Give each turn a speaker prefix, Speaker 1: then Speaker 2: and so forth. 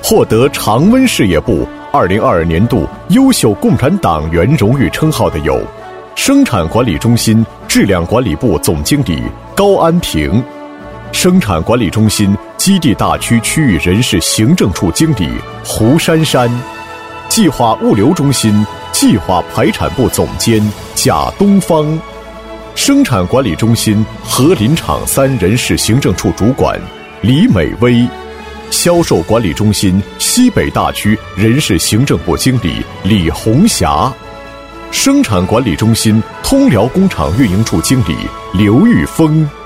Speaker 1: 获得常温事业部2022年度优秀共产党员荣誉称号的有生产管理中心质量管理部总经理高安平，生产管理中心基地大区区域人事行政处经理胡珊珊，计划物流中心计划排产部总监贾东方，生产管理中心禾林厂3人事行政处主管李美薇，销售管理中心西北大区人事行政部经理李红霞，生产管理中心通辽工厂运营处经理刘玉峰。